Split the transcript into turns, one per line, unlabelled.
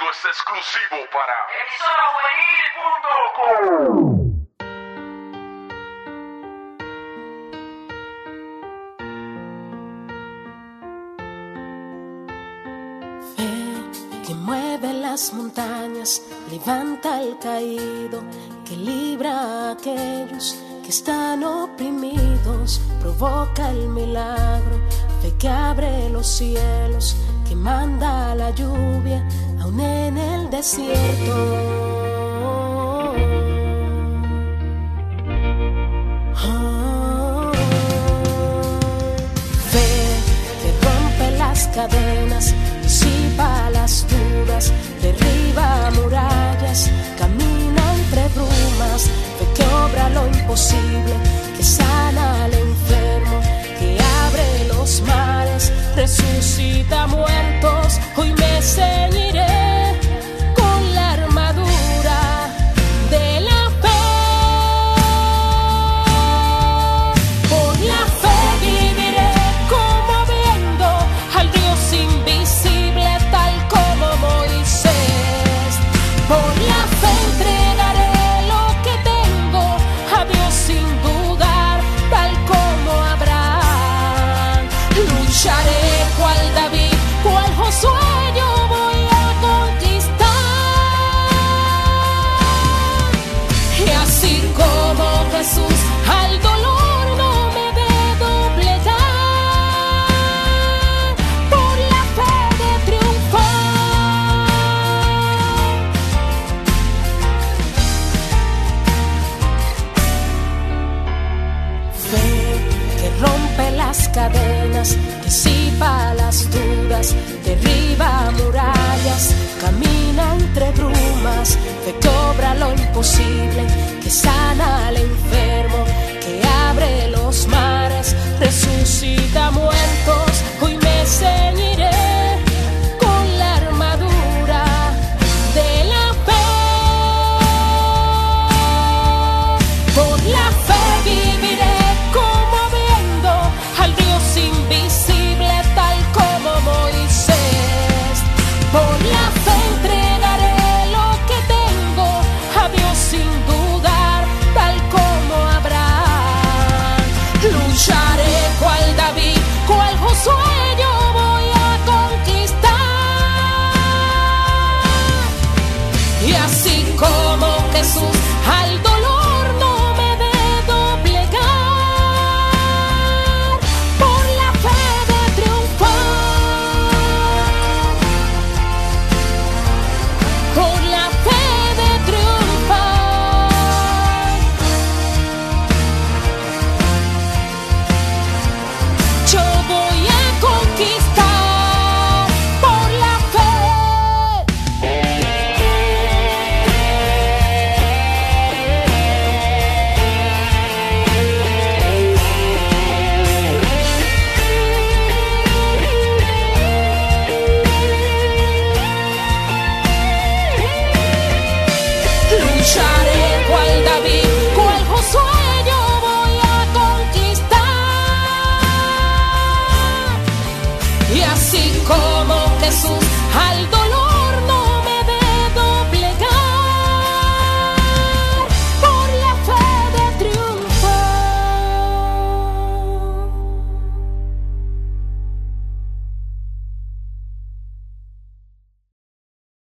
Esto es exclusivo para emisorajuvenil.com.
Que mueve las montañas, levanta al caído, que libra a aquellos que están oprimidos, provoca el milagro, fe que abre los cielos, que manda la lluvia, aún en el desierto. Fe que rompe las cadenas, disipa las dudas, derriba murallas, camina entre brumas, fe que obra lo imposible, que sana al enfermo, que abre los mares, resucita muertos. Hoy me ceñiré con la armadura de la fe. Por la fe viviré como viendo al Dios invisible, tal como Moisés. Por la fe entregaré lo que tengo a Dios sin dudar, tal como Abraham. Lucharé cual David, cual Josué, yo voy a conquistar. Y así como Jesús, al dolor no me de doblegar, por la fe de triunfar. Fe que rompe las cadenas, disipa las dudas, derriba murallas, camina entre brumas, fe que obra lo imposible, que sana al enfermo, que abre los mares, resucita muertos. Hoy me ceñiré con la armadura de la fe. Por la fe viviré como viendo al Dios invisible, tal como Moisés. Por la fe entregaré lo que tengo a Dios sin dudar, tal como Abraham. Lucharé cual David, cual Josué, yo voy a conquistar. Y así como Jesús, al dolor no me de doblegar, por la fe de triunfar, por la fe de triunfar. Yo voy a conquistar por la fe. Lucharé cual David, cual Josué, yo voy a conquistar. Y así como Jesús, al